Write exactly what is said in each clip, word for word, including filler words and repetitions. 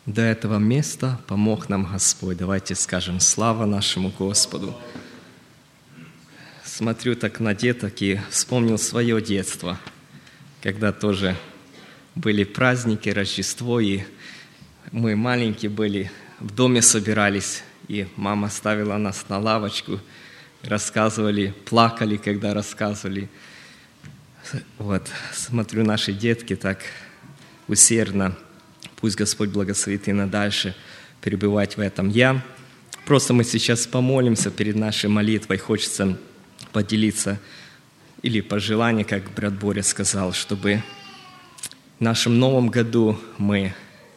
до этого места помог нам Господь. Давайте скажем слава нашему Господу. Смотрю так на деток и вспомнил свое детство, когда тоже были праздники, Рождество, и мы маленькие были, в доме собирались, и мама ставила нас на лавочку, рассказывали, плакали, когда рассказывали. Вот, смотрю, наши детки так усердно, пусть Господь благословит и на дальше перебывать в этом. Я просто мы сейчас помолимся перед нашей молитвой, хочется поделиться или пожелание, как брат Боря сказал, чтобы в нашем новом году мы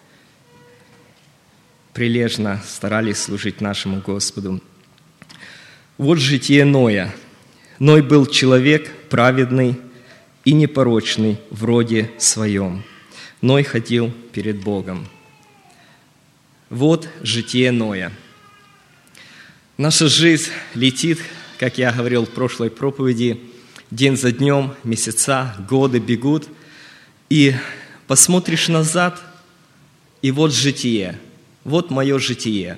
прилежно старались служить нашему Господу. Вот житие Ноя. Ной был человек праведный и непорочный в роде своем. Ной ходил перед Богом. Вот житие Ноя. Наша жизнь летит, как я говорил в прошлой проповеди, день за днем, месяца, годы бегут, и посмотришь назад, и вот житие, вот мое житие.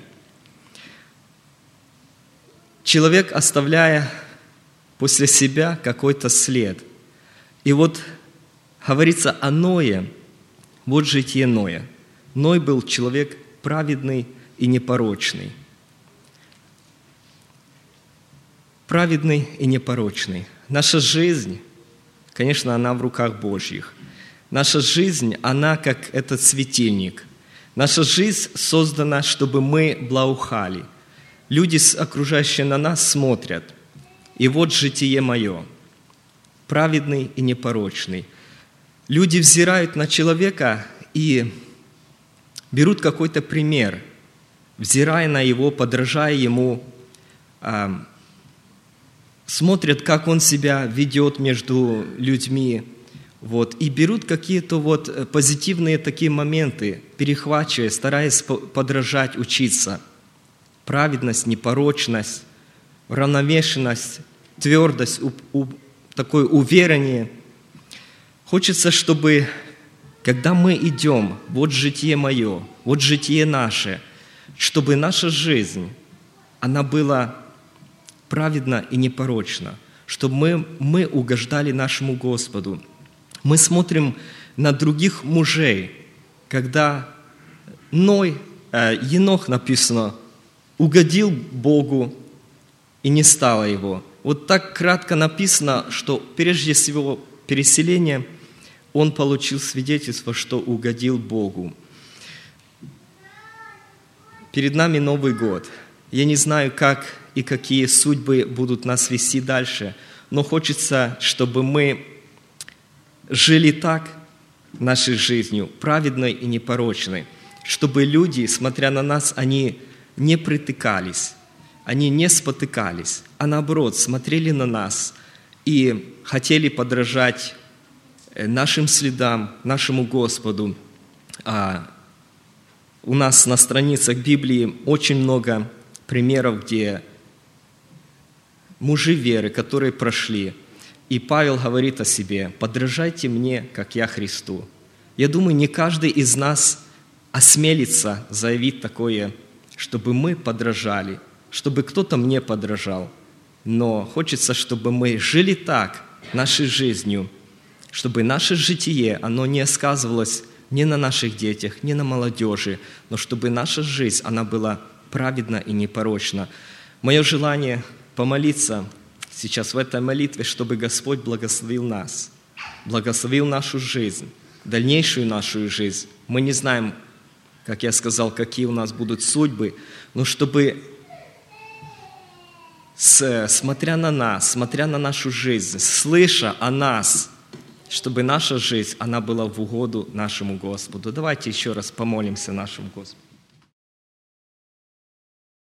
Человек, оставляя после себя какой-то след. И вот говорится о Ное, вот житие Ноя. Ной был человек праведный и непорочный. Праведный и непорочный. Наша жизнь, конечно, она в руках Божьих. Наша жизнь, она как этот светильник. Наша жизнь создана, чтобы мы благоухали. Люди, окружающие на нас, смотрят. И вот житие мое, праведный и непорочный. Люди взирают на человека и берут какой-то пример, взирая на его, подражая ему, смотрят, как он себя ведет между людьми, вот, и берут какие-то вот позитивные такие моменты, перехвачивая, стараясь подражать, учиться. Праведность, непорочность, равновешенность, твердость, у, у, такое уверение. Хочется, чтобы, когда мы идем, вот житие мое, вот житие наше, чтобы наша жизнь, она была праведна и непорочна, чтобы мы, мы угождали нашему Господу. Мы смотрим на других мужей, когда Ной, э, Енох написано, угодил Богу и не стало его. Вот так кратко написано, что прежде всего переселения он получил свидетельство, что угодил Богу. Перед нами Новый год. Я не знаю, как и какие судьбы будут нас вести дальше, но хочется, чтобы мы жили так нашей жизнью, праведной и непорочной, чтобы люди, смотря на нас, они не притыкались, они не спотыкались, а наоборот, смотрели на нас и хотели подражать нашим следам, нашему Господу. А у нас на страницах Библии очень много примеров, где мужи веры, которые прошли, и Павел говорит о себе: «Подражайте мне, как я Христу». Я думаю, не каждый из нас осмелится заявить такое, чтобы мы подражали, чтобы кто-то мне подражал. Но хочется, чтобы мы жили так, нашей жизнью, чтобы наше житие, оно не сказывалось ни на наших детях, ни на молодежи, но чтобы наша жизнь, она была праведна и непорочна. Мое желание помолиться сейчас в этой молитве, чтобы Господь благословил нас, благословил нашу жизнь, дальнейшую нашу жизнь. Мы не знаем, как я сказал, какие у нас будут судьбы, но чтобы, смотря на нас, смотря на нашу жизнь, слыша о нас, чтобы наша жизнь, она была в угоду нашему Господу. Давайте еще раз помолимся нашему Господу.